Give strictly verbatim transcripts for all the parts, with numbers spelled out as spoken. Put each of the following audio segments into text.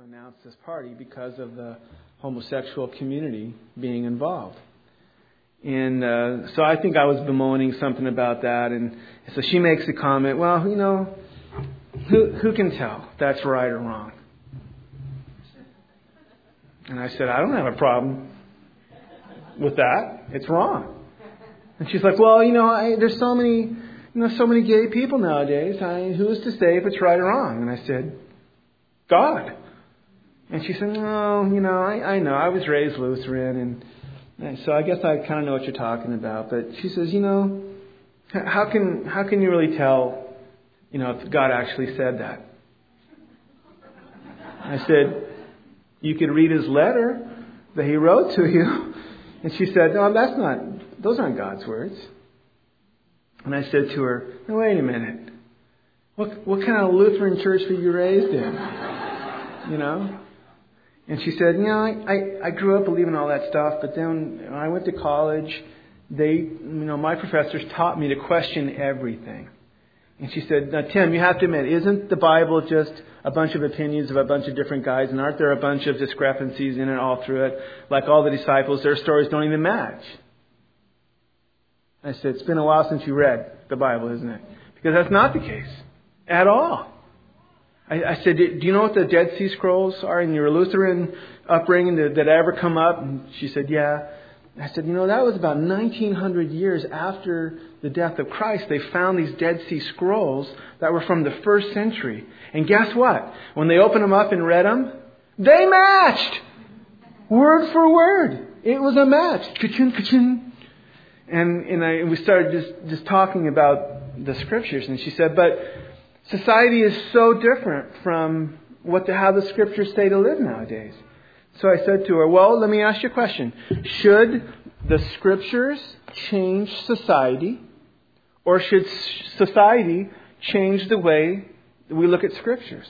to announce this party because of the homosexual community being involved. And uh, so I think I was bemoaning something about that. And so she makes a comment, well, you know, who, who can tell if that's right or wrong? And I said, I don't have a problem with that. It's wrong. And she's like, well, you know, I, there's so many, you know, so many gay people nowadays. I, who's to say if it's right or wrong? And I said, God. And she said, no, you know, I, I know. I was raised Lutheran, and, and so I guess I kind of know what you're talking about. But she says, you know, how can how can you really tell, you know, if God actually said that? I said, you could read his letter that he wrote to you. And she said, no, that's not, those aren't God's words. And I said to her, no, wait a minute. What what kind of Lutheran church were you raised in? You know? And she said, you know, I, I, I grew up believing all that stuff, but then when I went to college, they, you know, my professors taught me to question everything. And she said, now, Tim, you have to admit, isn't the Bible just a bunch of opinions of a bunch of different guys? And aren't there a bunch of discrepancies in it all through it? Like all the disciples, their stories don't even match. I said, it's been a while since you read the Bible, isn't it? Because that's not the case at all. I, I said, do you know what the Dead Sea Scrolls are in your Lutheran upbringing that, that ever come up? And she said, yeah. I said, you know, that was about nineteen hundred years after the death of Christ. They found these Dead Sea Scrolls that were from the first century. And guess what? When they opened them up and read them, they matched! Word for word. It was a match. Ka-ching, ka-ching. And, and, I, and we started just, just talking about the scriptures. And she said, but society is so different from what the, how the scriptures say to live nowadays. So I said to her, well, let me ask you a question. Should the scriptures change society, or should society change the way we look at scriptures?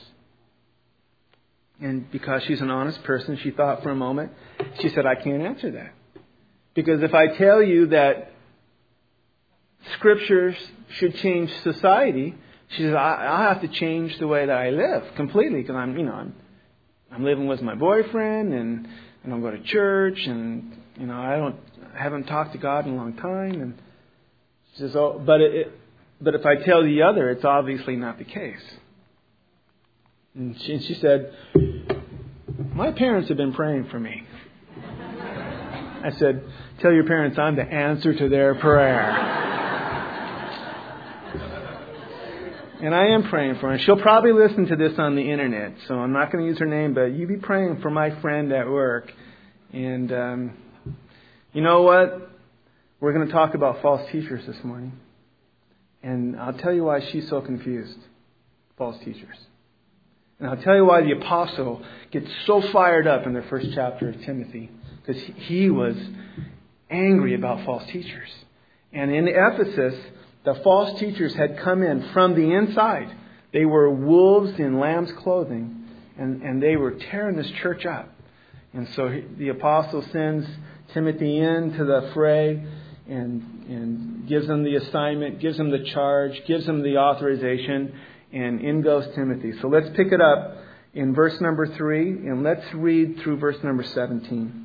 And because she's an honest person, she thought for a moment. She said, I can't answer that. Because if I tell you that scriptures should change society, she says, I'll have to change the way that I live completely, because I'm, you know, I'm I'm living with my boyfriend, and I don't go to church, and you know I don't I haven't talked to God in a long time. And she says, "Oh, but it, it but if I tell the other, it's obviously not the case." And she, and she said, "My parents have been praying for me." I said, "Tell your parents I'm the answer to their prayer." And I am praying for her. She'll probably listen to this on the internet, so I'm not going to use her name, but you be praying for my friend at work. And um, you know what? We're going to talk about false teachers this morning. And I'll tell you why she's so confused. False teachers. And I'll tell you why the apostle gets so fired up in the first chapter of Timothy. Because he was angry about false teachers. And in Ephesus, the false teachers had come in from the inside. They were wolves in lamb's clothing, and, and they were tearing this church up. And so he, the apostle sends Timothy into the fray and, and gives him the assignment, gives him the charge, gives him the authorization, and in goes Timothy. So let's pick it up in verse number three, and let's read through verse number seventeen.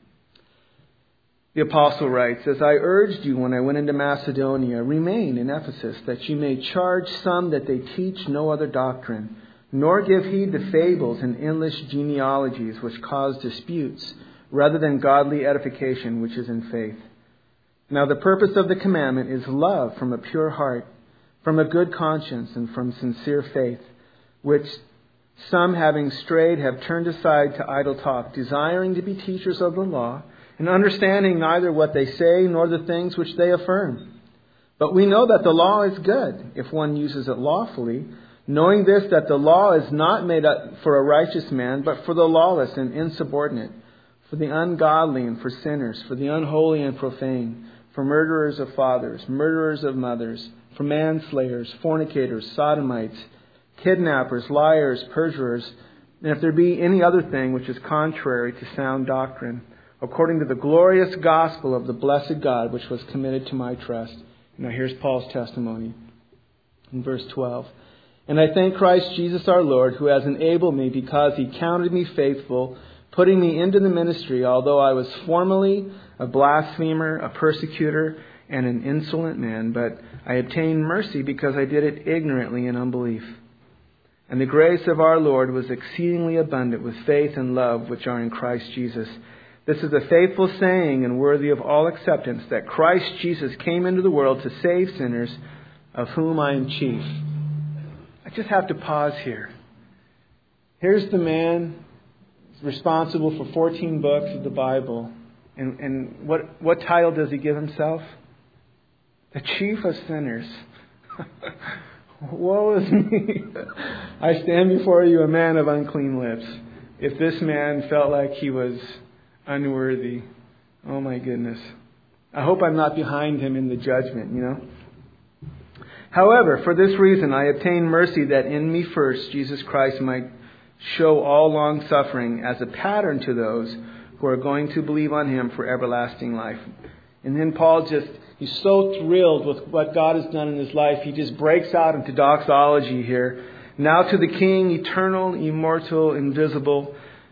The apostle writes, as I urged you when I went into Macedonia, remain in Ephesus, that you may charge some that they teach no other doctrine, nor give heed to fables and endless genealogies which cause disputes, rather than godly edification which is in faith. Now the purpose of the commandment is love from a pure heart, from a good conscience, and from sincere faith, which some having strayed have turned aside to idle talk, desiring to be teachers of the law, and understanding neither what they say nor the things which they affirm. But we know that the law is good, if one uses it lawfully, knowing this, that the law is not made up for a righteous man, but for the lawless and insubordinate, for the ungodly and for sinners, for the unholy and profane, for murderers of fathers, murderers of mothers, for manslayers, fornicators, sodomites, kidnappers, liars, perjurers, and if there be any other thing which is contrary to sound doctrine, according to the glorious gospel of the blessed God, which was committed to my trust. Now here's Paul's testimony in verse twelve. And I thank Christ Jesus our Lord, who has enabled me because He counted me faithful, putting me into the ministry, although I was formerly a blasphemer, a persecutor, and an insolent man. But I obtained mercy because I did it ignorantly in unbelief. And the grace of our Lord was exceedingly abundant with faith and love which are in Christ Jesus. This is a faithful saying and worthy of all acceptance, that Christ Jesus came into the world to save sinners, of whom I am chief. I just have to pause here. Here's the man responsible for fourteen books of the Bible. And, and what, what title does he give himself? The chief of sinners. Woe is me. I stand before you a man of unclean lips. If this man felt like he was unworthy, oh my goodness. I hope I'm not behind him in the judgment, you know. However, for this reason I obtained mercy, that in me first Jesus Christ might show all long suffering as a pattern to those who are going to believe on Him for everlasting life. And then Paul just, he's so thrilled with what God has done in his life, he just breaks out into doxology here. Now to the King, eternal, immortal, invisible,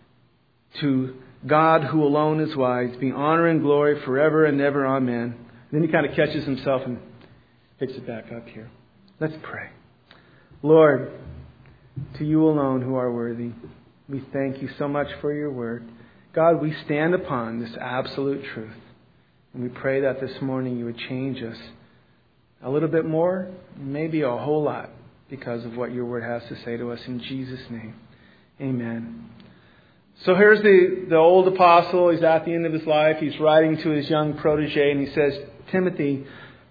to God who alone is wise, be honor and glory forever and ever. Amen. And then he kind of catches himself and picks it back up here. Let's pray. Lord, to you alone who are worthy, we thank you so much for your word. God, we stand upon this absolute truth. And we pray that this morning you would change us a little bit more, maybe a whole lot, because of what your word has to say to us. In Jesus' name, amen. So here's the, the old apostle. He's at the end of his life. He's writing to his young protege, and he says, Timothy,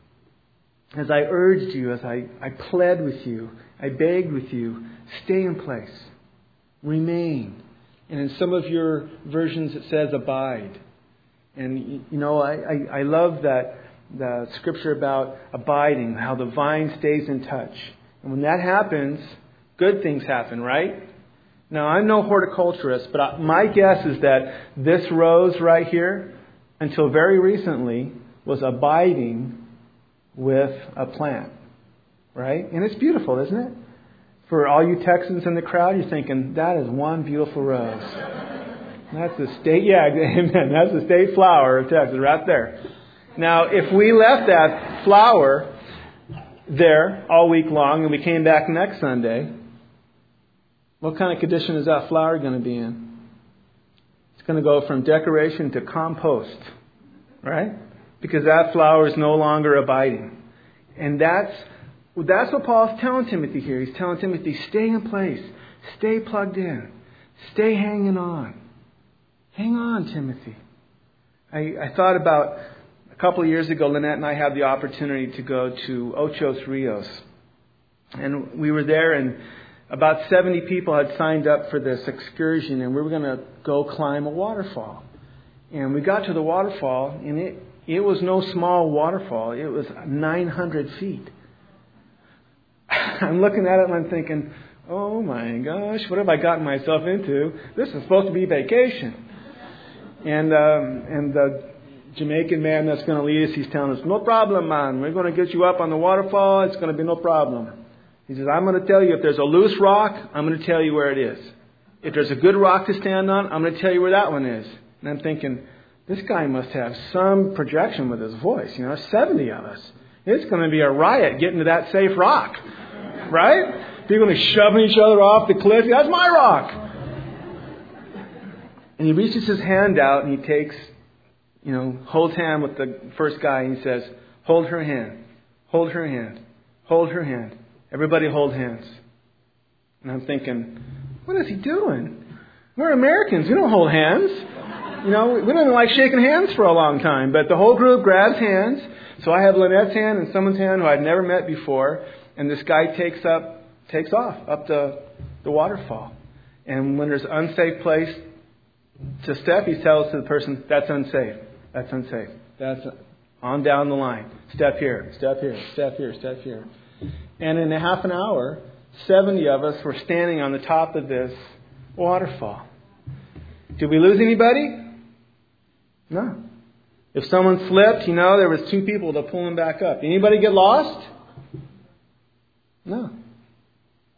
as I urged you, as I, I pled with you, I begged with you, stay in place. Remain. And in some of your versions it says abide. And, you know, I, I, I love that the scripture about abiding, how the vine stays in touch. And when that happens, good things happen, right? Now, I'm no horticulturist, but I, my guess is that this rose right here, until very recently, was abiding with a plant, right? And it's beautiful, isn't it? For all you Texans in the crowd, you're thinking, that is one beautiful rose. That's the state, yeah, amen. That's the state flower of Texas, right there. Now, if we left that flower there all week long and we came back next Sunday, what kind of condition is that flower going to be in? It's going to go from decoration to compost, right? Because that flower is no longer abiding. And that's that's what Paul's telling Timothy here. He's telling Timothy, stay in place, stay plugged in, stay hanging on. Hang on, Timothy. I, I thought about a couple of years ago, Lynette and I had the opportunity to go to Ochos Rios. And we were there, and about seventy people had signed up for this excursion, and we were going to go climb a waterfall. And we got to the waterfall, and it, it was no small waterfall. It was nine hundred feet. I'm looking at it and I'm thinking, oh my gosh, what have I gotten myself into? This is supposed to be vacation. And um, and the Jamaican man that's going to lead us, he's telling us, no problem, man. We're going to get you up on the waterfall. It's going to be no problem. He says, I'm going to tell you if there's a loose rock, I'm going to tell you where it is. If there's a good rock to stand on, I'm going to tell you where that one is. And I'm thinking, this guy must have some projection with his voice. You know, seventy of us. It's going to be a riot getting to that safe rock. Right? People are going to be shoving each other off the cliff. That's my rock. And he reaches his hand out and he takes, you know, holds hand with the first guy and he says, hold her hand, hold her hand, hold her hand. Everybody hold hands. And I'm thinking, what is he doing? We're Americans. We don't hold hands. You know, we don't like shaking hands for a long time. But the whole group grabs hands. So I have Lynette's hand and someone's hand who I'd never met before. And this guy takes up, takes off up the, the waterfall. And when there's an unsafe place to step, he tells to the person, that's unsafe. That's unsafe. That's on down the line. Step here, step here, step here, step here. And in a half an hour, seventy of us were standing on the top of this waterfall. Did we lose anybody? No. If someone slipped, you know, there was two people to pull him back up. Did anybody get lost? No.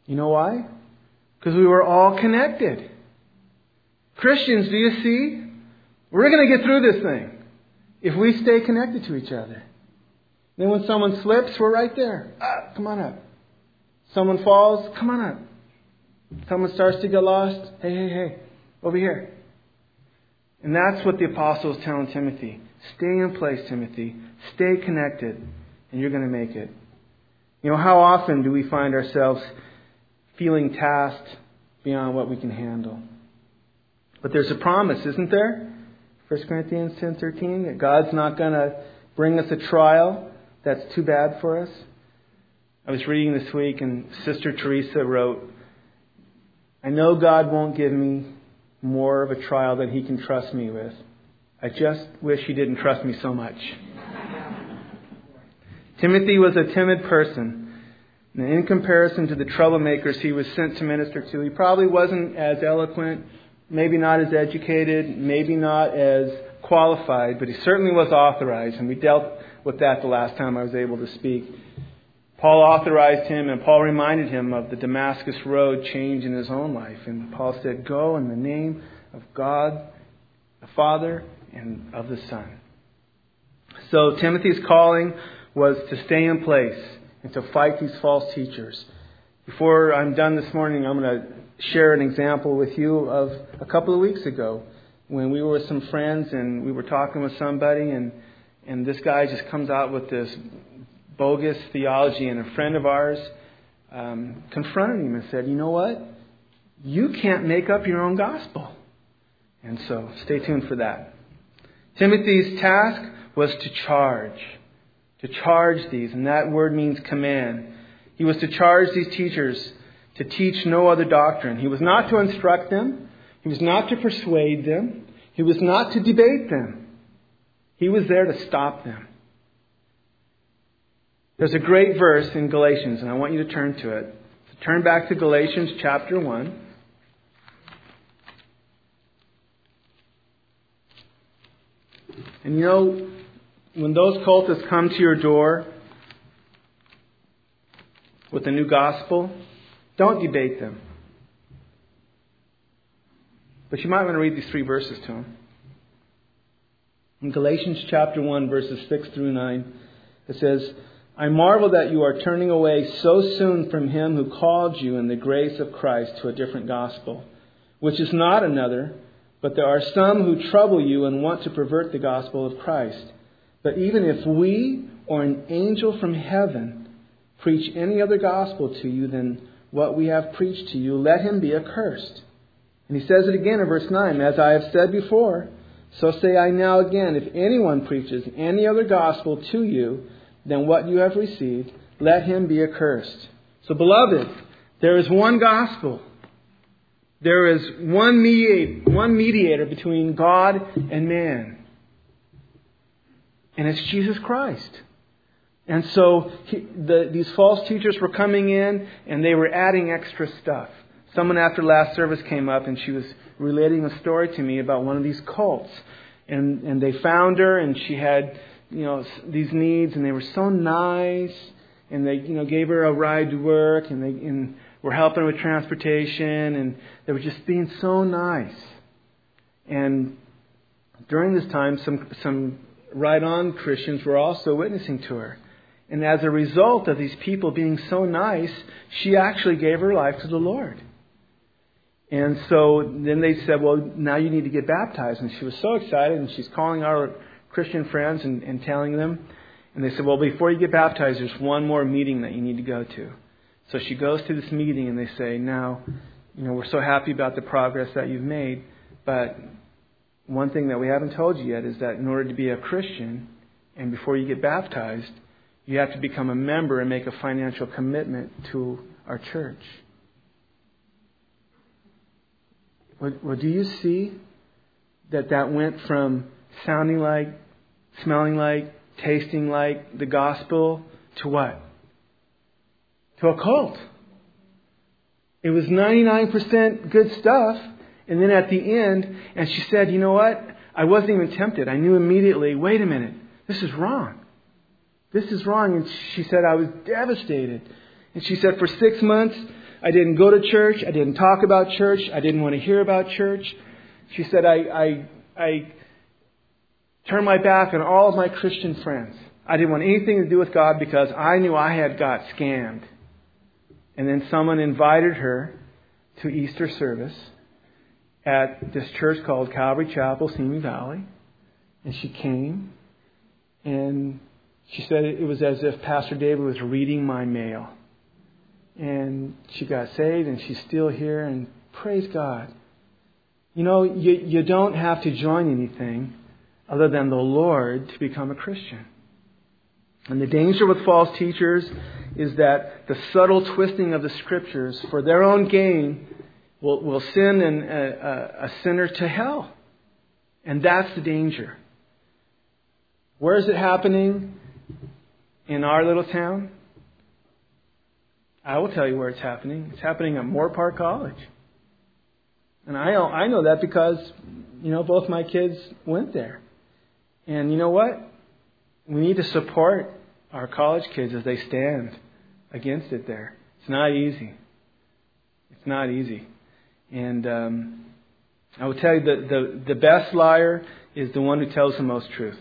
You know why? Because we were all connected. Christians, do you see? We're going to get through this thing if we stay connected to each other. Then when someone slips, we're right there. Ah, come on up. Someone falls, come on up. Someone starts to get lost, hey, hey, hey, over here. And that's what the apostle is telling Timothy. Stay in place, Timothy. Stay connected, and you're going to make it. You know, how often do we find ourselves feeling tasked beyond what we can handle? But there's a promise, isn't there? First Corinthians ten thirteen, that God's not going to bring us a trial that's too bad for us. I was reading this week, and Sister Teresa wrote, I know God won't give me more of a trial than He can trust me with. I just wish He didn't trust me so much. Timothy was a timid person. And in comparison to the troublemakers he was sent to minister to, he probably wasn't as eloquent, maybe not as educated, maybe not as qualified, but he certainly was authorized. And we dealt with that the last time I was able to speak. Paul authorized him, and Paul reminded him of the Damascus Road change in his own life. And Paul said, go in the name of God, the Father, and of the Son. So Timothy's calling was to stay in place and to fight these false teachers. Before I'm done this morning, I'm going to share an example with you of a couple of weeks ago when we were with some friends and we were talking with somebody, and, and this guy just comes out with this bogus theology, and a friend of ours um, confronted him and said, you know what? You can't make up your own gospel. And so stay tuned for that. Timothy's task was to charge. To charge these, and that word means command. He was to charge these teachers to teach no other doctrine. He was not to instruct them. He was not to persuade them. He was not to debate them. He was there to stop them. There's a great verse in Galatians, and I want you to turn to it. So turn back to Galatians chapter one. And you know, when those cultists come to your door with a new gospel, don't debate them. But you might want to read these three verses to them. In Galatians chapter one, verses six through nine, it says, I marvel that you are turning away so soon from Him who called you in the grace of Christ to a different gospel, which is not another, but there are some who trouble you and want to pervert the gospel of Christ. But even if we or an angel from heaven preach any other gospel to you than what we have preached to you, let him be accursed. And he says it again in verse nine, as I have said before, so say I now again, if anyone preaches any other gospel to you than what you have received, let him be accursed. So beloved, there is one gospel. There is one mediator, one mediator between God and man. And it's Jesus Christ. And so he, the, these false teachers were coming in and they were adding extra stuff. Someone after last service came up and she was relating a story to me about one of these cults. And, and they found her and she had, you know, these needs, and they were so nice. And they, you know, gave her a ride to work, and they and were helping her with transportation, and they were just being so nice. And during this time, some some right-on Christians were also witnessing to her. And as a result of these people being so nice, she actually gave her life to the Lord. And so then they said, well, now you need to get baptized. And she was so excited, and she's calling our Christian friends and, and telling them. And they said, well, before you get baptized, there's one more meeting that you need to go to. So she goes to this meeting, and they say, now, you know, we're so happy about the progress that you've made, but one thing that we haven't told you yet is that in order to be a Christian, and before you get baptized, you have to become a member and make a financial commitment to our church. Well, well, do you see that that went from sounding like, smelling like, tasting like the gospel to what? To a cult. It was ninety-nine percent good stuff. And then at the end, and she said, you know what? I wasn't even tempted. I knew immediately, wait a minute, this is wrong. This is wrong. And she said, I was devastated. And she said, for six months, I didn't go to church. I didn't talk about church. I didn't want to hear about church. She said, I, I, I turned my back on all of my Christian friends. I didn't want anything to do with God because I knew I had got scammed. And then someone invited her to Easter service at this church called Calvary Chapel, Simi Valley. And she came, and she said it was as if Pastor David was reading my mail. And she got saved, and she's still here, and praise God. You know, you, you don't have to join anything other than the Lord to become a Christian. And the danger with false teachers is that the subtle twisting of the Scriptures for their own gain will, will send an, a, a sinner to hell. And that's the danger. Where is it happening in our little town? I will tell you where it's happening. It's happening at Moore Park College. And I know, I know that because, you know, both my kids went there. And you know what? We need to support our college kids as they stand against it there. It's not easy. It's not easy. And um, I will tell you that the, the best liar is the one who tells the most truth.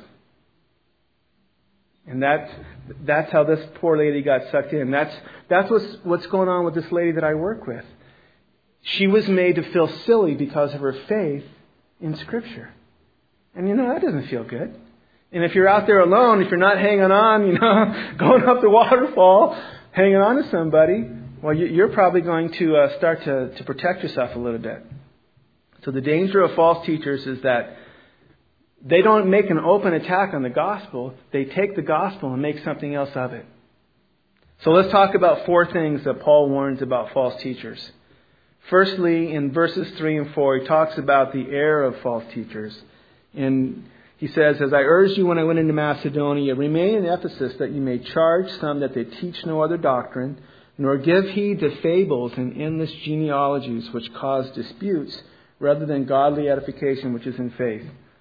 And that's, that's how this poor lady got sucked in. That's, that's what's, what's going on with this lady that I work with. She was made to feel silly because of her faith in Scripture. And you know, that doesn't feel good. And if you're out there alone, if you're not hanging on, you know, going up the waterfall, hanging on to somebody, well, you're probably going to uh, start to, to protect yourself a little bit. So the danger of false teachers is that they don't make an open attack on the gospel. They take the gospel and make something else of it. So let's talk about four things that Paul warns about false teachers. Firstly, in verses three and four, he talks about the error of false teachers. And he says, as I urged you when I went into Macedonia, remain in Ephesus that you may charge some that they teach no other doctrine, nor give heed to fables and endless genealogies which cause disputes, rather than godly edification which is in faith.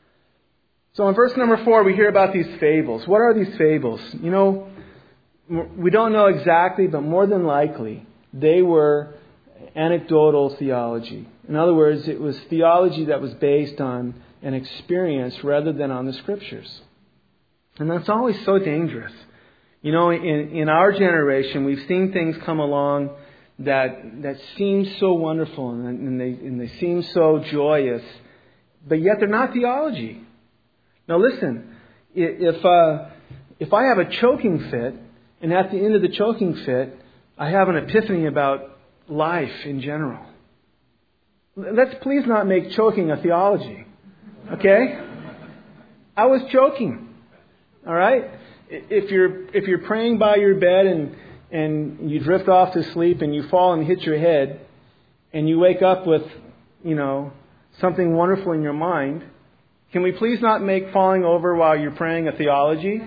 So in verse number four, we hear about these fables. What are these fables? You know, we don't know exactly, but more than likely, they were anecdotal theology. In other words, it was theology that was based on an experience rather than on the Scriptures. And that's always so dangerous. You know, in, in our generation, we've seen things come along that that seem so wonderful and, and they and they seem so joyous, but yet they're not theology. Now listen, if uh, if I have a choking fit, and at the end of the choking fit, I have an epiphany about life in general, let's please not make choking a theology. Okay? I was choking. All right? If you're if you're praying by your bed and and you drift off to sleep and you fall and hit your head and you wake up with, you know, something wonderful in your mind, can we please not make falling over while you're praying a theology?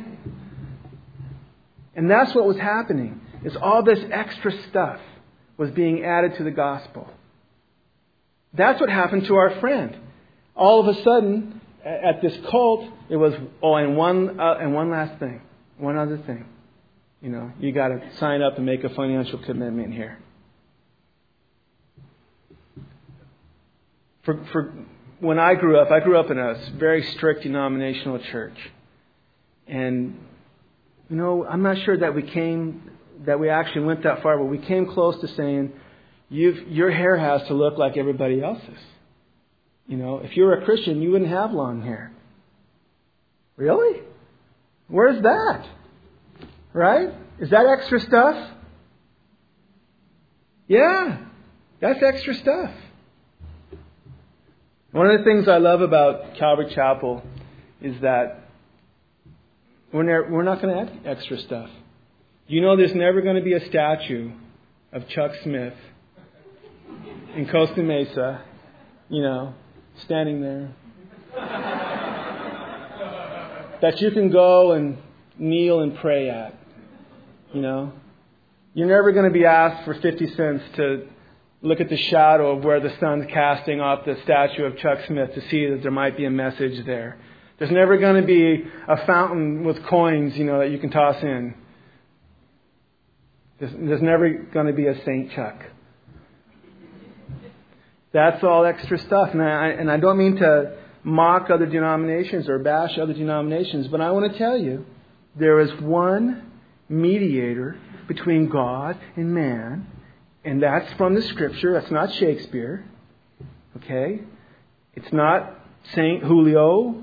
And that's what was happening. Is all this extra stuff was being added to the gospel. That's what happened to our friend. All of a sudden, at this cult, it was, oh, and one uh, and one last thing. One other thing. You know, you got to sign up and make a financial commitment here. For, for when I grew up, I grew up in a very strict denominational church. And, you know, I'm not sure that we came, that we actually went that far, but we came close to saying, You've, your hair has to look like everybody else's. You know, if you were a Christian, you wouldn't have long hair. Really? Where's that? Right? Is that extra stuff? Yeah, that's extra stuff. One of the things I love about Calvary Chapel is that we're, ne- we're not going to add extra stuff. You know there's never going to be a statue of Chuck Smith in Costa Mesa, you know, standing there, that you can go and kneel and pray at. You know, you're never going to be asked for fifty cents to look at the shadow of where the sun's casting off the statue of Chuck Smith to see that there might be a message there. There's never going to be a fountain with coins, you know, that you can toss in. There's, there's never going to be a Saint Chuck. That's all extra stuff. And I, and I don't mean to mock other denominations or bash other denominations, but I want to tell you, there is one mediator between God and man, and that's from the Scripture. That's not Shakespeare. Okay? It's not Saint Julio.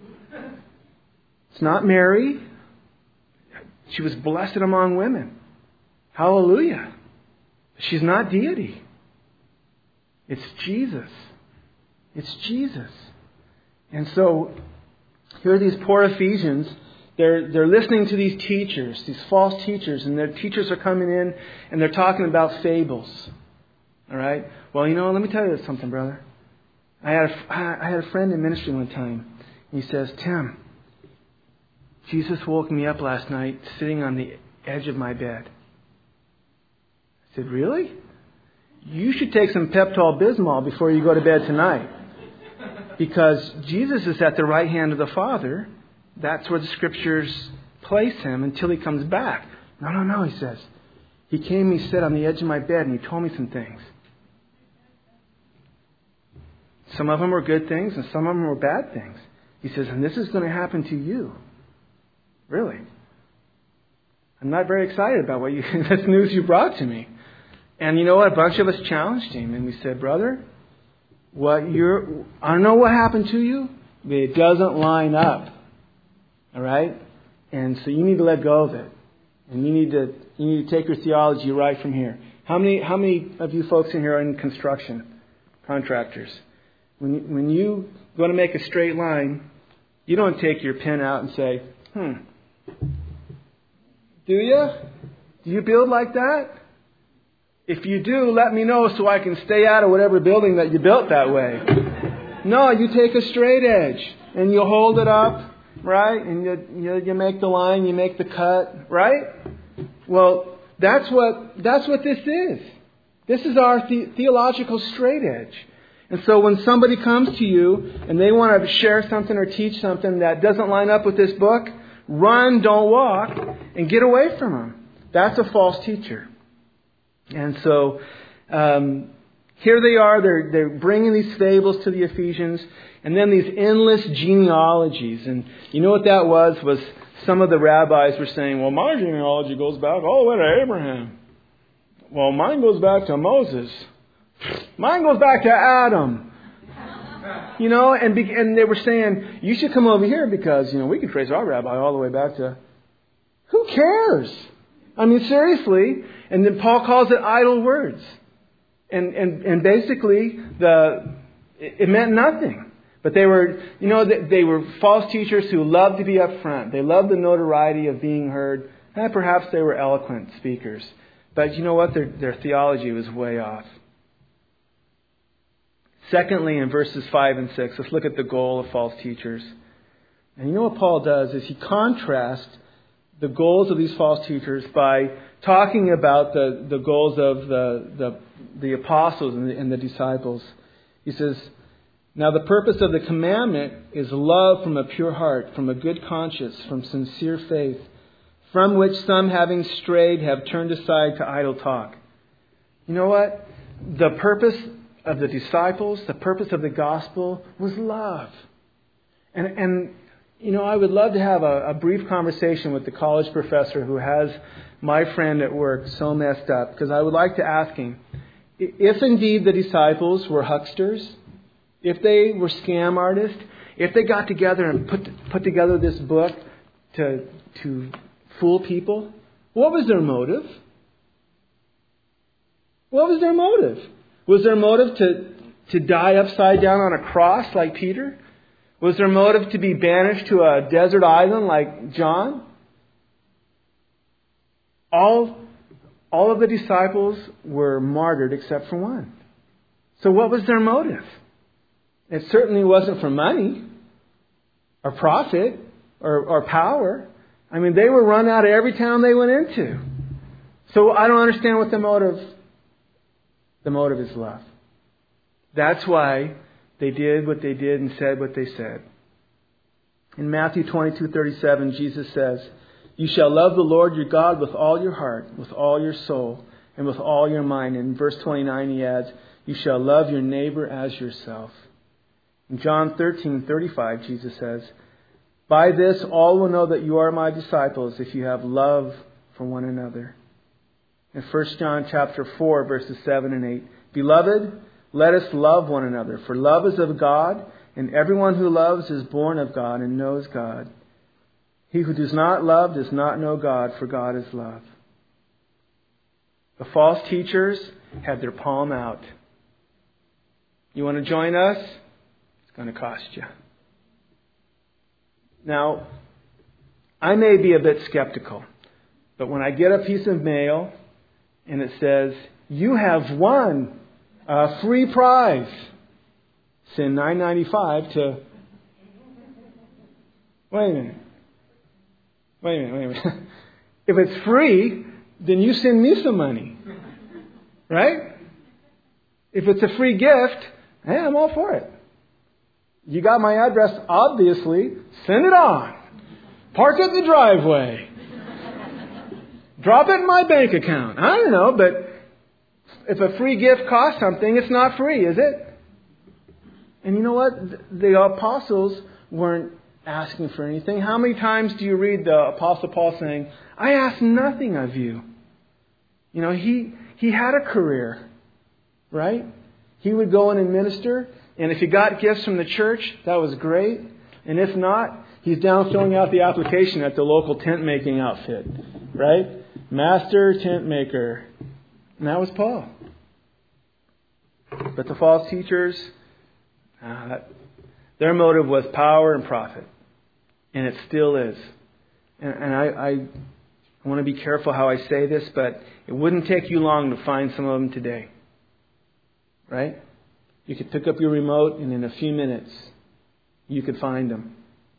It's not Mary. She was blessed among women. Hallelujah. She's not deity. It's Jesus. It's Jesus. And so, here are these poor Ephesians. They're, they're listening to these teachers, these false teachers, and their teachers are coming in and they're talking about fables. All right? Well, you know, let me tell you something, brother. I had a, I had a friend in ministry one time. He says, Tim, Jesus woke me up last night sitting on the edge of my bed. I said, really? You should take some Pepto-Bismol before you go to bed tonight. Because Jesus is at the right hand of the Father. That's where the Scriptures place him until he comes back. No, no, no, he says. He came and he sat on the edge of my bed and he told me some things. Some of them were good things and some of them were bad things. He says, and this is going to happen to you. Really? I'm not very excited about what you, this news you brought to me. And you know what? A bunch of us challenged him and we said, brother, what you're, I don't know what happened to you, but it doesn't line up. All right? And so you need to let go of it. And you need to you need to take your theology right from here. How many how many of you folks in here are in construction? Contractors. When you, when you go to make a straight line, you don't take your pen out and say, hmm, do you? Do you build like that? If you do, let me know so I can stay out of whatever building that you built that way. No, you take a straight edge and you hold it up, right? And you, you you make the line, you make the cut, right? Well, that's what that's what this is. This is our the, theological straight edge. And so when somebody comes to you and they want to share something or teach something that doesn't line up with this book, run, don't walk, and get away from them. That's a false teacher. And so um, here they are. They're they're bringing these fables to the Ephesians, and then these endless genealogies. And you know what that was? Was some of the rabbis were saying, "Well, my genealogy goes back all the way to Abraham. Well, mine goes back to Moses. Mine goes back to Adam." You know, and be, and they were saying, "You should come over here because you know we can trace our rabbi all the way back to." Who cares? I mean, seriously. And then Paul calls it idle words. And and, and basically, the it, it meant nothing. But they were, you know, they, they were false teachers who loved to be up front. They loved the notoriety of being heard. And perhaps they were eloquent speakers. But you know what? Their, their theology was way off. Secondly, in verses five and six, let's look at the goal of false teachers. And you know what Paul does is he contrasts the goals of these false teachers by talking about the, the goals of the, the, the apostles and the, and the disciples. He says, now the purpose of the commandment is love from a pure heart, from a good conscience, from sincere faith, from which some, having strayed, have turned aside to idle talk. You know what? The purpose of the disciples, the purpose of the gospel was love. And, and you know, I would love to have a, a brief conversation with the college professor who has my friend at work so messed up, because I would like to ask him, if indeed the disciples were hucksters, if they were scam artists, if they got together and put put together this book to to fool people, what was their motive? What was their motive? Was their motive to, to die upside down on a cross like Peter? Was their motive to be banished to a desert island like John? All, all of the disciples were martyred except for one. So what was their motive? It certainly wasn't for money or profit or, or power. I mean, they were run out of every town they went into. So I don't understand what the motive. The motive is love. That's why they did what they did and said what they said. In Matthew twenty-two thirty-seven, Jesus says, "You shall love the Lord your God with all your heart, with all your soul, and with all your mind." And in verse twenty-nine he adds, you shall love your neighbor as yourself. In John thirteen thirty-five, Jesus says, by this all will know that you are my disciples if you have love for one another. In First John chapter four, verses seven and eight, Beloved, let us love one another, for love is of God, and everyone who loves is born of God and knows God. He who does not love does not know God, for God is love. The false teachers had their palm out. You want to join us? It's going to cost you. Now, I may be a bit skeptical, but when I get a piece of mail and it says, you have won a free prize, send nine ninety-five to... Wait a minute. Wait a minute, wait a minute. If it's free, then you send me some money. Right? If it's a free gift, hey, I'm all for it. You got my address, obviously. Send it on. Park it in the driveway. Drop it in my bank account. I don't know, but if a free gift costs something, it's not free, is it? And you know what? The apostles weren't asking for anything. How many times do you read the Apostle Paul saying, I ask nothing of you? You know, he, he had a career, right? He would go in and minister. And if he got gifts from the church, that was great. And if not, he's down filling out the application at the local tent making outfit, right? Master tent maker. And that was Paul. But the false teachers, uh, their motive was power and profit. And it still is. And, and I, I, I want to be careful how I say this, but it wouldn't take you long to find some of them today. Right? You could pick up your remote and in a few minutes you could find them.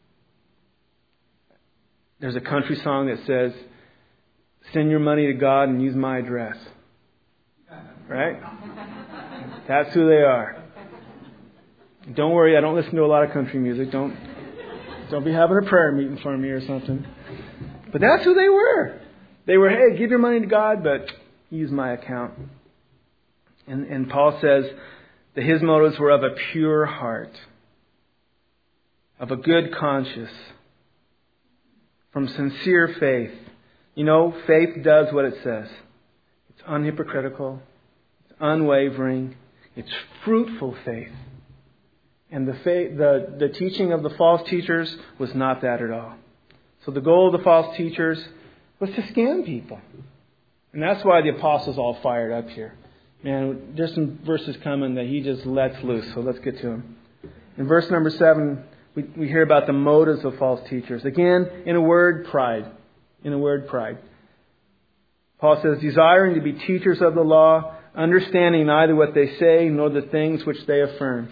There's a country song that says, send your money to God and use my address. Right? That's who they are. Don't worry, I don't listen to a lot of country music. Don't don't be having a prayer meeting for me or something. But that's who they were. They were, hey, give your money to God, but use my account. And, and Paul says that his motives were of a pure heart, of a good conscience, from sincere faith. You know, faith does what it says. It's unhypocritical. It's unwavering. It's fruitful faith. And the, faith, the the teaching of the false teachers was not that at all. So the goal of the false teachers was to scam people. And that's why the apostles all fired up here. Man, there's some verses coming that he just lets loose. So let's get to them. In verse number seven, we, we hear about the motives of false teachers. Again, in a word, pride. In a word, pride. Paul says, desiring to be teachers of the law, understanding neither what they say nor the things which they affirm.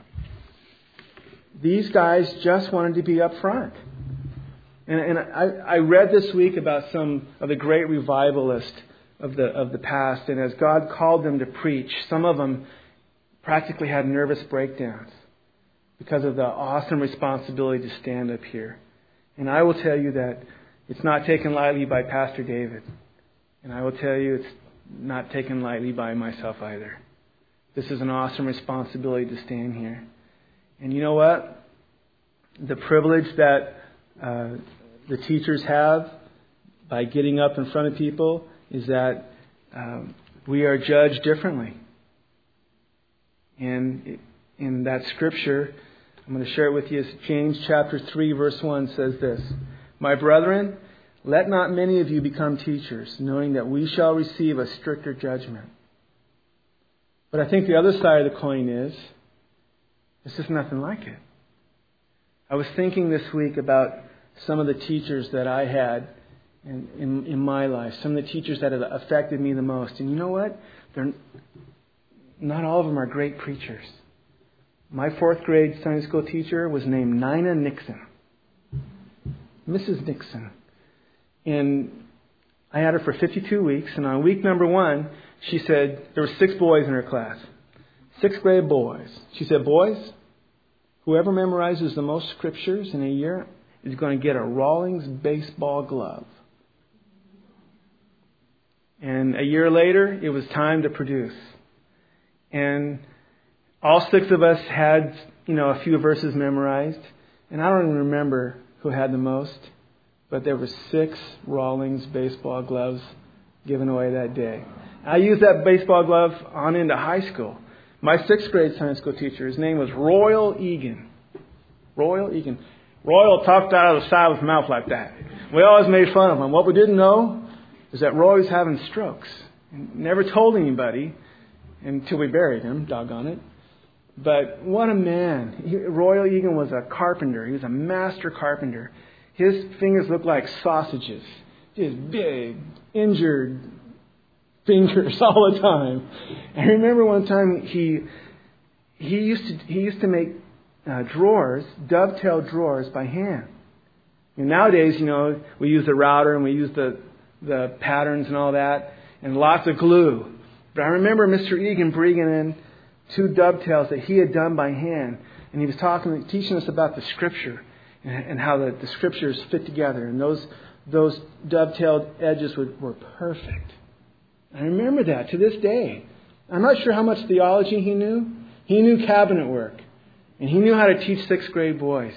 These guys just wanted to be up front. And, and I, I read this week about some of the great revivalists of the of the past. And as God called them to preach, some of them practically had nervous breakdowns because of the awesome responsibility to stand up here. And I will tell you that it's not taken lightly by Pastor David. And I will tell you it's not taken lightly by myself either. This is an awesome responsibility to stand here. And you know what? The privilege that uh, the teachers have by getting up in front of people is that um, we are judged differently. And in that scripture, I'm going to share it with you. James chapter three, verse one says this. My brethren, let not many of you become teachers, knowing that we shall receive a stricter judgment. But I think the other side of the coin is, it's just nothing like it. I was thinking this week about some of the teachers that I had in, in, in my life. Some of the teachers that have affected me the most. And you know what? They're, not all of them are great preachers. My fourth grade Sunday school teacher was named Nina Nixon. Missus Nixon. And I had her for fifty-two weeks. And on week number one, she said, there were six boys in her class. Sixth grade boys. She said, boys, whoever memorizes the most scriptures in a year is going to get a Rawlings baseball glove. And a year later, it was time to produce. And all six of us had, you know, a few verses memorized. And I don't even remember who had the most. But there were six Rawlings baseball gloves given away that day. I used that baseball glove on into high school. My sixth grade Sunday school teacher, his name was Royal Egan. Royal Egan. Royal talked out of the side of his mouth like that. We always made fun of him. What we didn't know is that Roy was having strokes. And never told anybody until we buried him, doggone it. But what a man. He, Royal Egan was a carpenter. He was a master carpenter. His fingers looked like sausages. Just big, injured fingers all the time. I remember one time he he used to he used to make uh, drawers, dovetail drawers by hand. And nowadays, you know, we use the router and we use the the patterns and all that, and lots of glue. But I remember Mister Egan bringing in two dovetails that he had done by hand, and he was talking, teaching us about the Scripture and, and how the, the Scriptures fit together, and those those dovetailed edges were, were perfect. I remember that to this day. I'm not sure how much theology he knew. He knew cabinet work, and he knew how to teach sixth grade boys.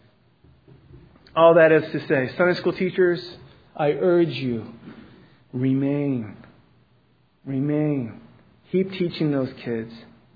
All that is to say, Sunday school teachers, I urge you, remain. Remain. Keep teaching those kids.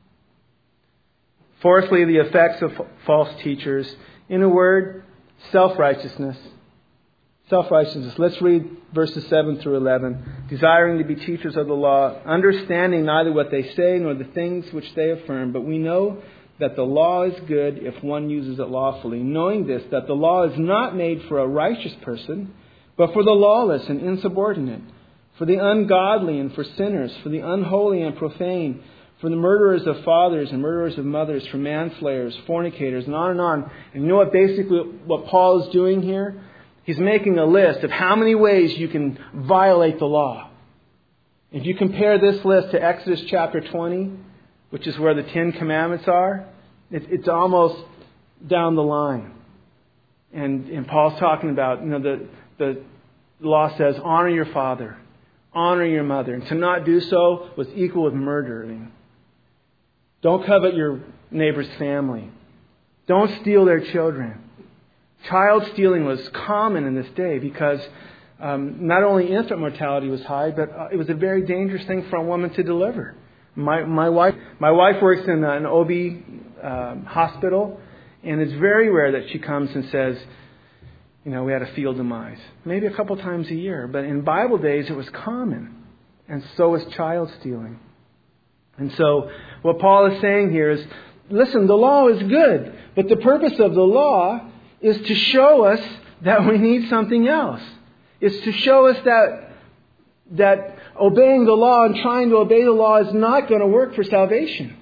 Fourthly, the effects of false teachers. In a word, self-righteousness. Self-righteousness. Let's read verses seven through eleven. Desiring to be teachers of the law, understanding neither what they say nor the things which they affirm, but we know that the law is good if one uses it lawfully, knowing this, that the law is not made for a righteous person, but for the lawless and insubordinate, for the ungodly and for sinners, for the unholy and profane, for the murderers of fathers and murderers of mothers, for manslayers, fornicators, and on and on. And you know what basically what Paul is doing here? He's making a list of how many ways you can violate the law. If you compare this list to Exodus chapter twenty, which is where the Ten Commandments are, it's almost down the line. And, and Paul's talking about, you know, the, the law says, honor your father, honor your mother. And to not do so was equal with murdering. Don't covet your neighbor's family. Don't steal their children. Child stealing was common in this day because um, not only infant mortality was high, but uh, it was a very dangerous thing for a woman to deliver. My my wife my wife works in an O B um, hospital, and it's very rare that she comes and says, you know, we had a fetal demise. Maybe a couple times a year, but in Bible days it was common, and so was child stealing. And so what Paul is saying here is, listen, the law is good, but the purpose of the law is to show us that we need something else. It's to show us that that obeying the law and trying to obey the law is not going to work for salvation.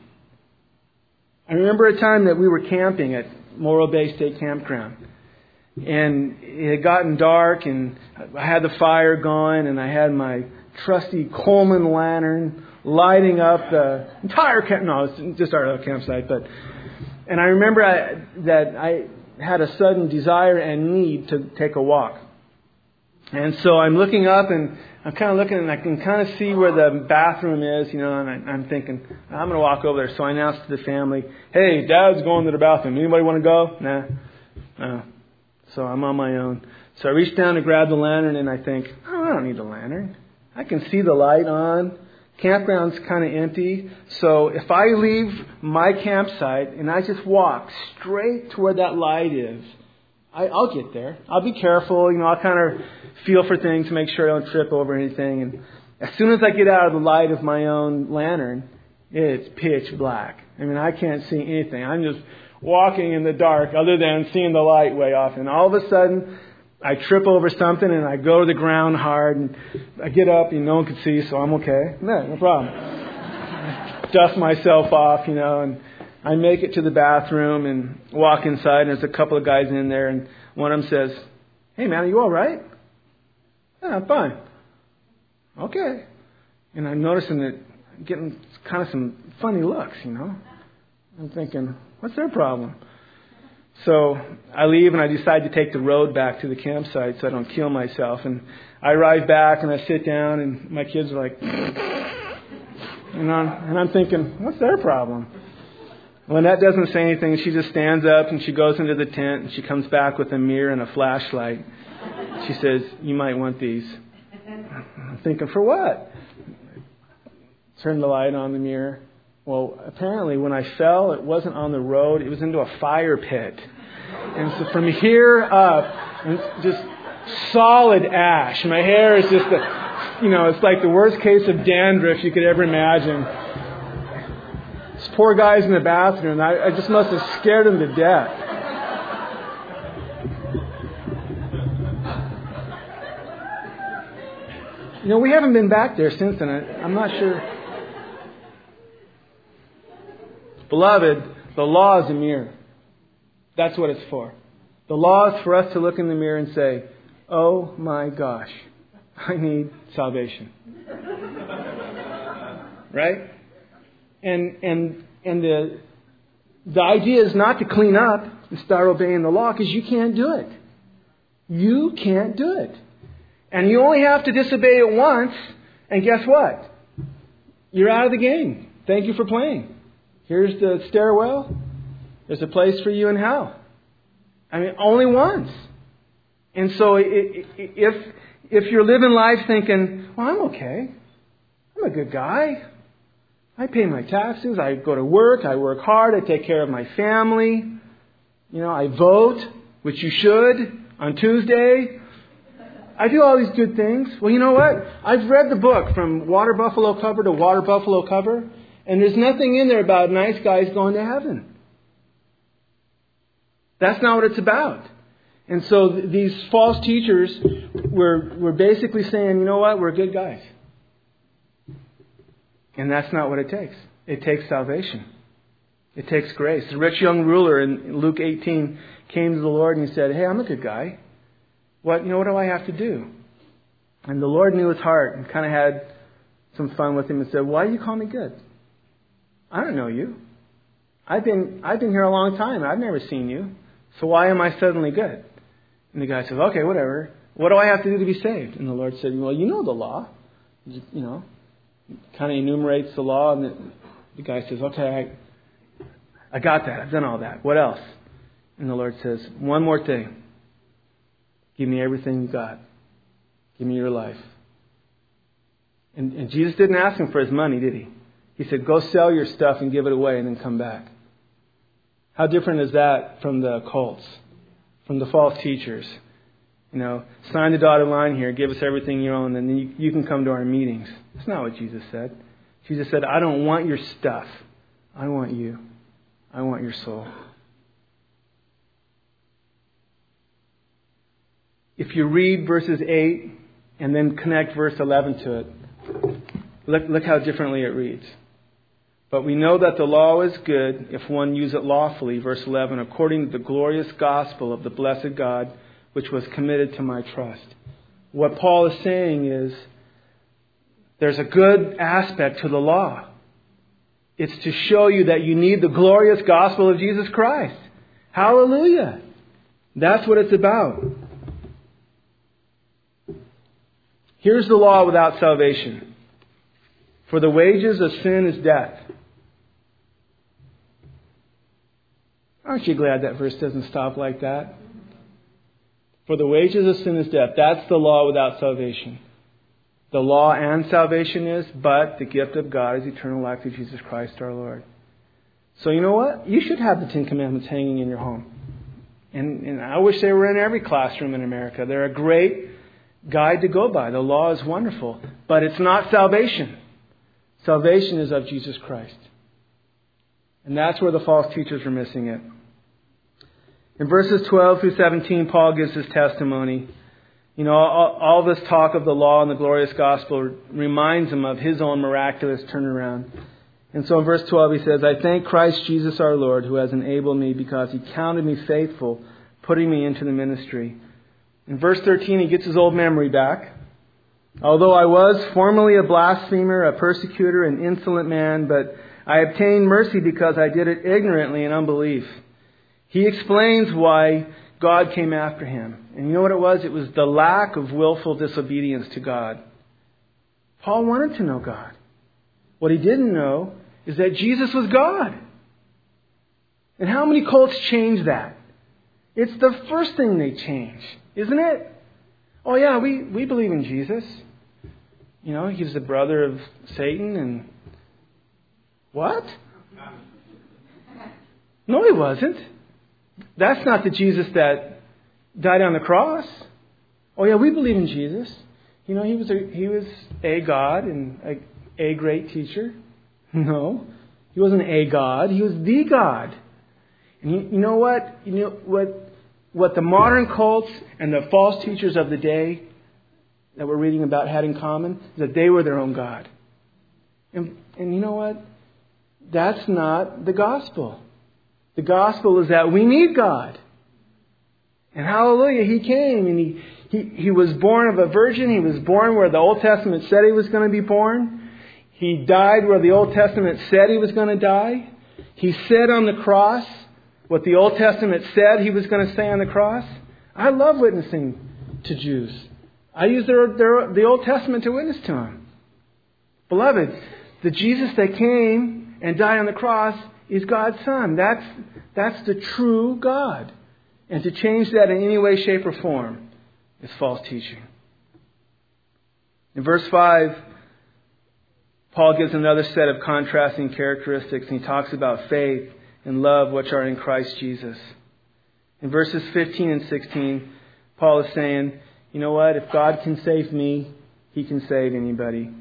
I remember a time that we were camping at Morro Bay State Campground. And it had gotten dark, and I had the fire going, and I had my trusty Coleman lantern lighting up the entire camp. No, it's just our campsite. But and I remember I, that I had a sudden desire and need to take a walk. And so I'm looking up, and I'm kind of looking, and I can kind of see where the bathroom is, you know, and I, I'm thinking, I'm going to walk over there. So I announced to the family, hey, Dad's going to the bathroom. Anybody want to go? Nah. No. So I'm on my own. So I reach down to grab the lantern, and I think, oh, I don't need the lantern. I can see the light on. Campground's kind of empty. So if I leave my campsite and I just walk straight to where that light is, I, I'll get there. I'll be careful. You know, I'll kind of feel for things to make sure I don't trip over anything. And as soon as I get out of the light of my own lantern, it's pitch black. I mean, I can't see anything. I'm just walking in the dark other than seeing the light way off. And all of a sudden, I trip over something and I go to the ground hard. And I get up and no one can see, so I'm okay. No, no problem. Dust myself off, you know, and I make it to the bathroom and walk inside, and there's a couple of guys in there, and one of them says, hey, man, are you all right? Yeah, I'm fine. Okay. And I'm noticing that I'm getting kind of some funny looks, you know. I'm thinking, what's their problem? So I leave, and I decide to take the road back to the campsite so I don't kill myself. And I arrive back, and I sit down, and my kids are like, You know, and I'm thinking, what's their problem? Lynette doesn't say anything. She just stands up and she goes into the tent and she comes back with a mirror and a flashlight. She says, you might want these. I'm thinking, for what? Turn the light on the mirror. Well, apparently when I fell, it wasn't on the road. It was into a fire pit. And so from here up, and just solid ash. My hair is just, a, you know, it's like the worst case of dandruff you could ever imagine. This poor guy's in the bathroom. I, I just must have scared him to death. You know, we haven't been back there since then. I, I'm not sure. Beloved, the law is a mirror. That's what it's for. The law is for us to look in the mirror and say, oh my gosh, I need salvation. Right? And and and the the idea is not to clean up and start obeying the law, because you can't do it. You can't do it. And you only have to disobey it once, and guess what? You're out of the game. Thank you for playing. Here's the stairwell. There's a place for you in hell. I mean, only once. And so if if you're living life thinking, well, I'm okay. I'm a good guy. I pay my taxes. I go to work. I work hard. I take care of my family. You know, I vote, which you should, on Tuesday. I do all these good things. Well, you know what? I've read the book from water buffalo cover to water buffalo cover, and there's nothing in there about nice guys going to heaven. That's not what it's about. And so th- these false teachers were, were basically saying, you know what? We're good guys. And that's not what it takes. It takes salvation. It takes grace. The rich young ruler in Luke eighteen came to the Lord and he said, hey, I'm a good guy. What, you know, what do I have to do? And the Lord knew his heart and kind of had some fun with him and said, why do you call me good? I don't know you. I've been I've been here a long time. I've never seen you. So why am I suddenly good? And the guy says, okay, whatever. What do I have to do to be saved? And the Lord said, well, you know the law. You, you know, kind of enumerates the law. And the, the guy says, okay, I, I got that. I've done all that. What else? And the Lord says, one more thing. Give me everything you got. Give me your life. And, and Jesus didn't ask him for his money, did he? He said, go sell your stuff and give it away and then come back. How different is that from the cults, from the false teachers? You know, sign the dotted line here, give us everything you own, and then you, you can come to our meetings. That's not what Jesus said. Jesus said, I don't want your stuff. I want you. I want your soul. If you read verses eight and then connect verse eleven to it, look, look how differently it reads. But we know that the law is good if one use it lawfully, verse eleven, according to the glorious gospel of the blessed God, which was committed to my trust. What Paul is saying is, there's a good aspect to the law. It's to show you that you need the glorious gospel of Jesus Christ. Hallelujah! That's what it's about. Here's the law without salvation. For the wages of sin is death. Aren't you glad that verse doesn't stop like that? For the wages of sin is death. That's the law without salvation. The law and salvation is, but the gift of God is eternal life through Jesus Christ our Lord. So you know what? You should have the Ten Commandments hanging in your home. And, and I wish they were in every classroom in America. They're a great guide to go by. The law is wonderful. But it's not salvation. Salvation is of Jesus Christ. And that's where the false teachers are missing it. In verses twelve through seventeen, Paul gives his testimony. You know, all, all this talk of the law and the glorious gospel reminds him of his own miraculous turnaround. And so in verse twelve he says, I thank Christ Jesus our Lord, who has enabled me because he counted me faithful, putting me into the ministry. In verse thirteen, he gets his old memory back. Although I was formerly a blasphemer, a persecutor, an insolent man, but I obtained mercy because I did it ignorantly in unbelief. He explains why God came after him. And you know what it was? It was the lack of willful disobedience to God. Paul wanted to know God. What he didn't know is that Jesus was God. And how many cults change that? It's the first thing they change, isn't it? Oh yeah, we, we believe in Jesus. You know, he's the brother of Satan and... What? No, he wasn't. That's not the Jesus that died on the cross. Oh yeah, we believe in Jesus. You know, he was a, he was a God and a, a great teacher. No, he wasn't a God. He was the God. And you, you know what? You know what? What the modern cults and the false teachers of the day that we're reading about had in common is that they were their own God. And, and you know what? That's not the gospel. The gospel is that we need God. And hallelujah, He came and He, he, he was born of a virgin. He was born where the Old Testament said He was going to be born. He died where the Old Testament said He was going to die. He said on the cross what the Old Testament said He was going to say on the cross. I love witnessing to Jews. I use their, their, the Old Testament to witness to them. Beloved, the Jesus that came and died on the cross is God's Son. That's, that's the true God. And to change that in any way, shape, or form is false teaching. In verse five, Paul gives another set of contrasting characteristics, and he talks about faith and love, which are in Christ Jesus. In verses fifteen and sixteen, Paul is saying, you know what? If God can save me, He can save anybody.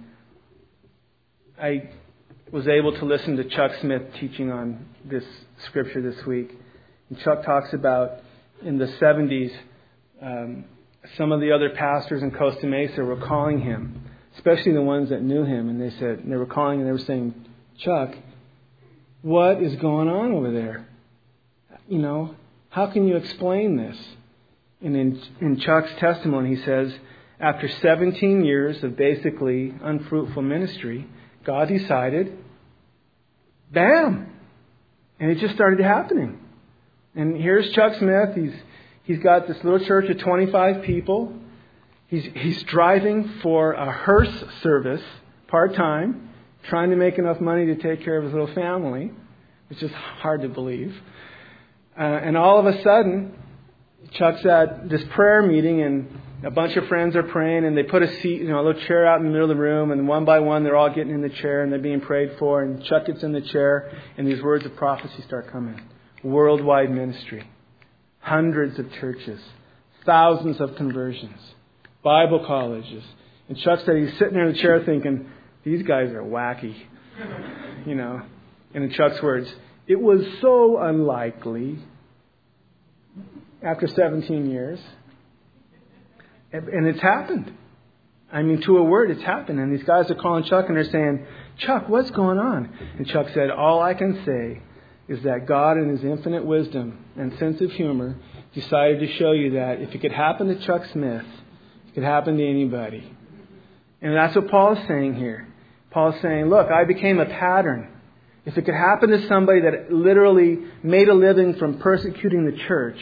I was able to listen to Chuck Smith teaching on this scripture this week. And Chuck talks about in the seventies, um, some of the other pastors in Costa Mesa were calling him, especially the ones that knew him. And they said, and they were calling and they were saying, Chuck, what is going on over there? You know, how can you explain this? And in, in Chuck's testimony, he says, after seventeen years of basically unfruitful ministry, God decided, bam! And it just started happening. And here's Chuck Smith. He's he's got this little church of twenty-five people. He's he's driving for a hearse service part-time, trying to make enough money to take care of his little family, which is hard to believe. Uh, and all of a sudden, Chuck's at this prayer meeting, and a bunch of friends are praying, and they put a seat, you know, a little chair out in the middle of the room, and one by one they're all getting in the chair, and they're being prayed for, and Chuck gets in the chair, and these words of prophecy start coming. Worldwide ministry, hundreds of churches, thousands of conversions, Bible colleges. And Chuck said he's sitting there in the chair thinking, these guys are wacky, you know. And in Chuck's words, it was so unlikely after seventeen years. And it's happened. I mean, to a word, it's happened. And these guys are calling Chuck and they're saying, Chuck, what's going on? And Chuck said, all I can say is that God in His infinite wisdom and sense of humor decided to show you that if it could happen to Chuck Smith, it could happen to anybody. And that's what Paul is saying here. Paul is saying, look, I became a pattern. If it could happen to somebody that literally made a living from persecuting the church,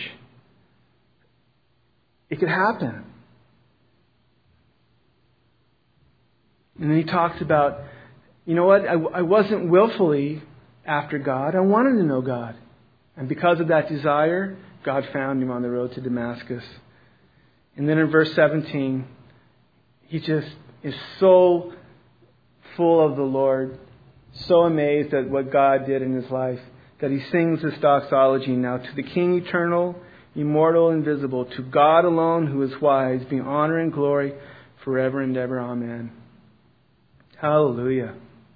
it could happen. And then he talks about, you know what, I, I wasn't willfully after God. I wanted to know God. And because of that desire, God found him on the road to Damascus. And then in verse seventeen, he just is so full of the Lord, so amazed at what God did in his life, that he sings this doxology now. To the King eternal, immortal, invisible, to God alone who is wise, be honor and glory forever and ever. Amen. Hallelujah.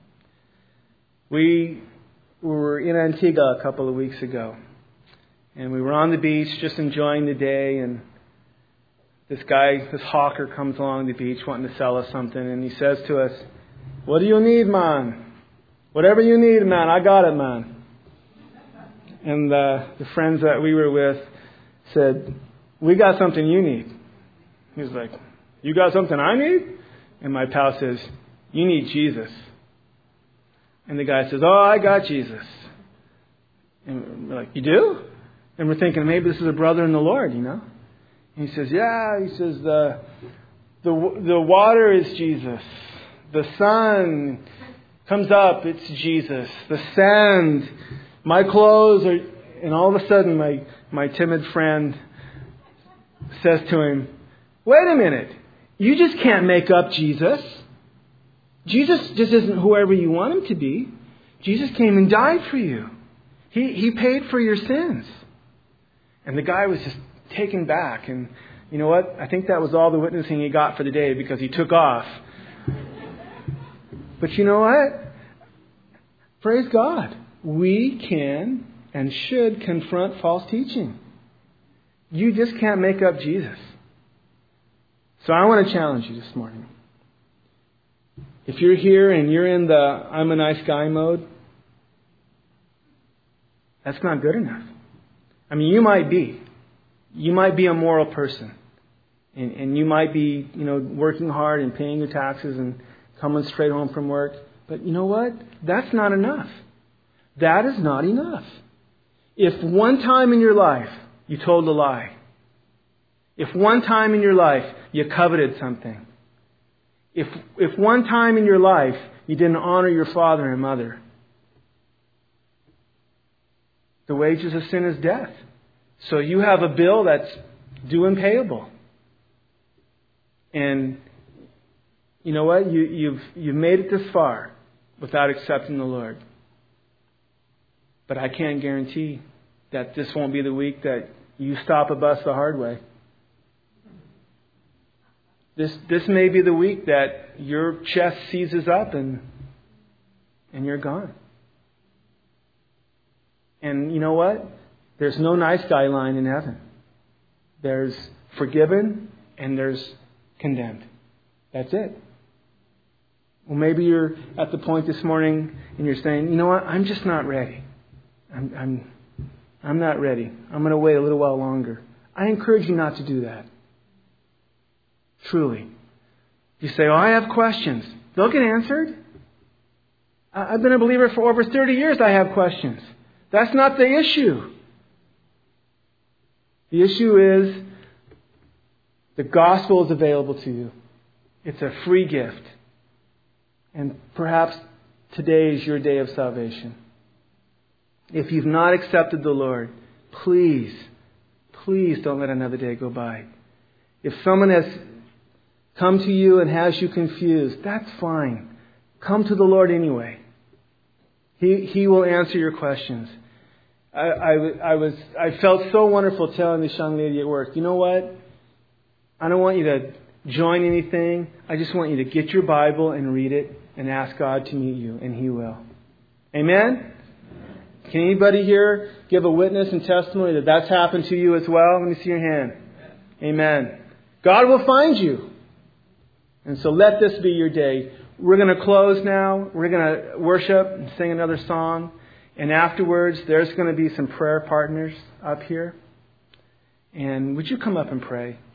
We were in Antigua a couple of weeks ago. And we were on the beach just enjoying the day. And this guy, this hawker comes along the beach wanting to sell us something. And he says to us, what do you need, man? Whatever you need, man. I got it, man. And uh, the friends that we were with said, we got something you need. He was like, you got something I need? And my pal says, you need Jesus. And the guy says, oh, I got Jesus. And we're like, you do? And we're thinking, maybe this is a brother in the Lord, you know? And he says, yeah. He says, the, the, the water is Jesus. The sun Comes up, it's Jesus. The sand, my clothes are, and all of a sudden my, my timid friend says to him, wait a minute, you just can't make up Jesus. Jesus just isn't whoever you want him to be. Jesus came and died for you. He, he paid for your sins. And the guy was just taken back. And you know what? I think that was all the witnessing he got for the day because he took off. But you know what? Praise God. We can and should confront false teaching. You just can't make up Jesus. So I want to challenge you this morning. If you're here and you're in the I'm a nice guy mode, that's not good enough. I mean, you might be. You might be a moral person. And, and you might be, you know, working hard and paying your taxes and coming straight home from work. But you know what? That's not enough. That is not enough. If one time in your life you told a lie, if one time in your life you coveted something, if if one time in your life you didn't honor your father and mother, the wages of sin is death. So you have a bill that's due and payable. And you know what? You, you've you've made it this far without accepting the Lord. But I can't guarantee that this won't be the week that you stop a bus the hard way. This this may be the week that your chest seizes up and and you're gone. And you know what? There's no nice guy line in heaven. There's forgiven and there's condemned. That's it. Well, maybe you're at the point this morning and you're saying, you know what? I'm just not ready. I'm I'm I'm not ready. I'm going to wait a little while longer. I encourage you not to do that. Truly. You say, oh, I have questions. They'll get answered. I've been a believer for over thirty years. I have questions. That's not the issue. The issue is the gospel is available to you. It's a free gift. And perhaps today is your day of salvation. If you've not accepted the Lord, please, please don't let another day go by. If someone has come to you and has you confused, that's fine. Come to the Lord anyway. He He will answer your questions. I, I, I was I felt so wonderful telling this young lady at work, you know what? I don't want you to join anything. I just want you to get your Bible and read it and ask God to meet you, and He will. Amen? Can anybody here give a witness and testimony that that's happened to you as well? Let me see your hand. Amen. God will find you. And so let this be your day. We're going to close now. We're going to worship and sing another song. And afterwards, there's going to be some prayer partners up here. And would you come up and pray?